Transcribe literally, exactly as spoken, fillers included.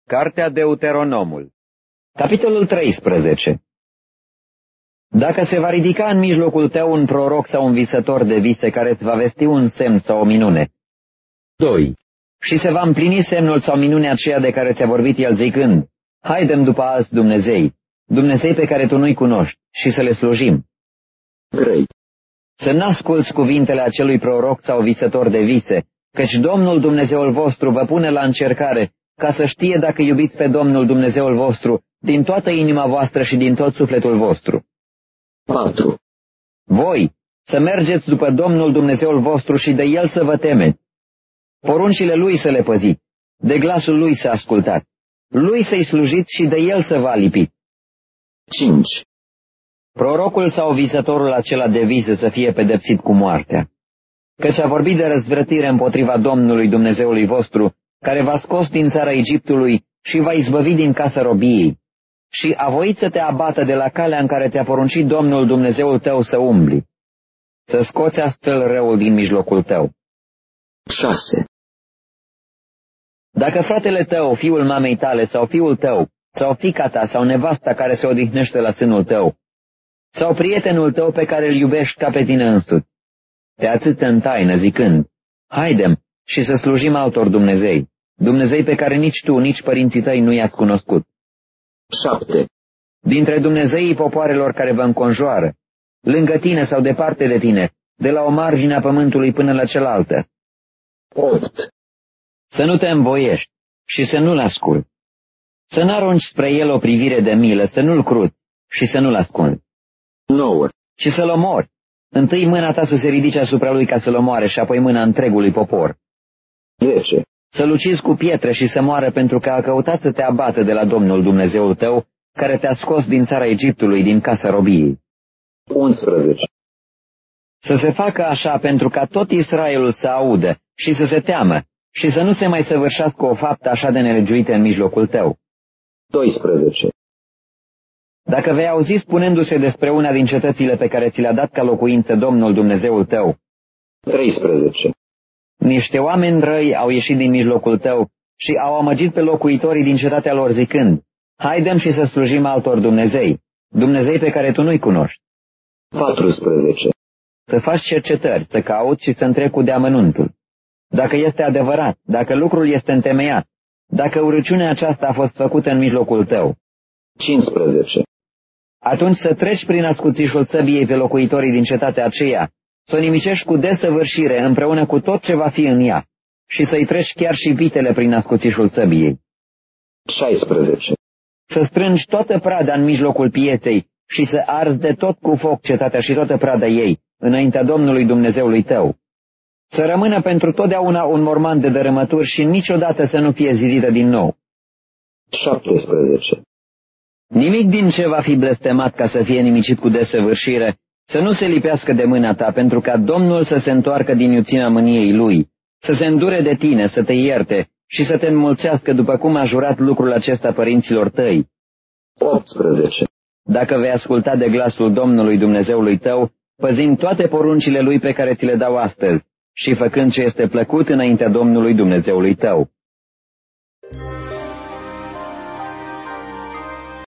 Cartea Deuteronomul, capitolul treisprezece. Dacă se va ridica în mijlocul tău un proroc sau un visător de vise care îți va vesti un semn sau o minune. doi. Și se va împlini semnul sau minunea aceea de care ți-a vorbit el zicând, haidem după alți Dumnezei, Dumnezei pe care tu nu-i cunoști, și să le slujim. trei. Să n-asculți cuvintele acelui proroc sau visător de vise, căci Domnul Dumnezeul vostru vă pune la încercare, ca să știe dacă iubiți pe Domnul Dumnezeul vostru din toată inima voastră și din tot sufletul vostru. patru. Voi să mergeți după Domnul Dumnezeul vostru și de El să vă temeți. Poruncile Lui să le păziți, de glasul Lui să ascultați, Lui să-i slujiți și de El să vă alipiți. cinci. Prorocul sau visătorul acela de vise să fie pedepsit cu moartea, căci a vorbit de răzvrătire împotriva Domnului Dumnezeului vostru, care v-a scos din țara Egiptului și v-a izbăvit din casa robiei, și a voit să te abată de la calea în care ți-a poruncit Domnul Dumnezeul tău să umbli, să scoți astfel răul din mijlocul tău. șase. Dacă fratele tău, fiul mamei tale, sau fiul tău, sau fiica ta, sau nevasta care se odihnește la sânul tău, sau prietenul tău pe care îl iubești ca pe tine însuți, te ațâță în taină zicând, haidem și să slujim altor Dumnezei, Dumnezei pe care nici tu, nici părinții tăi nu i-ați cunoscut. șapte. Dintre Dumnezeii popoarelor care vă înconjoară, lângă tine sau departe de tine, de la o margine a pământului până la cealaltă. opt. Să nu te învoiești și să nu-l asculți. Să n-arunci spre el o privire de milă, să nu-l cruți și să nu-l ascunzi. nouă. Și să-l omori. Întâi mâna ta să se ridice asupra lui ca să-l omoare și apoi mâna întregului popor. zece. Să-l ucizi cu pietre și să moară pentru că a căutat să te abată de la Domnul Dumnezeul tău, care te-a scos din țara Egiptului, din casa robiei. unsprezece. Să se facă așa pentru ca tot Israelul să audă și să se teamă și să nu se mai săvârșească o faptă așa de nelegiuită în mijlocul tău. doisprezece. Dacă vei auzi spunându-se despre una din cetățile pe care ți le-a dat ca locuință Domnul Dumnezeul tău. treisprezece. Niște oameni răi au ieșit din mijlocul tău și au amăgit pe locuitorii din cetatea lor zicând, haidem și să slujim altor Dumnezei, Dumnezei pe care tu nu-i cunoști. paisprezece. Să faci cercetări, să cauți și să întrebi cu deamănuntul. Dacă este adevărat, dacă lucrul este întemeiat, dacă urăciunea aceasta a fost făcută în mijlocul tău. cincisprezece. Atunci să treci prin ascuțișul săbiei pe locuitorii din cetatea aceea, să o nimicești cu desăvârșire împreună cu tot ce va fi în ea și să-i treci chiar și vitele prin ascuțișul săbiei. șaisprezece. Să strângi toată prada în mijlocul pieței și să arzi de tot cu foc cetatea și toată prada ei, înaintea Domnului Dumnezeului tău. Să rămână pentru totdeauna un morman de dărâmături și niciodată să nu fie zidită din nou. șaptesprezece. Nimic din ce va fi blestemat ca să fie nimicit cu desăvârșire, să nu se lipească de mâna ta, pentru ca Domnul să se întoarcă din iuțimea mâniei Lui, să se îndure de tine, să te ierte și să te înmulțească după cum a jurat lucrul acesta părinților tăi. optsprezece. Dacă vei asculta de glasul Domnului Dumnezeului tău, păzind toate poruncile Lui pe care ți le dau astăzi și făcând ce este plăcut înaintea Domnului Dumnezeului tău.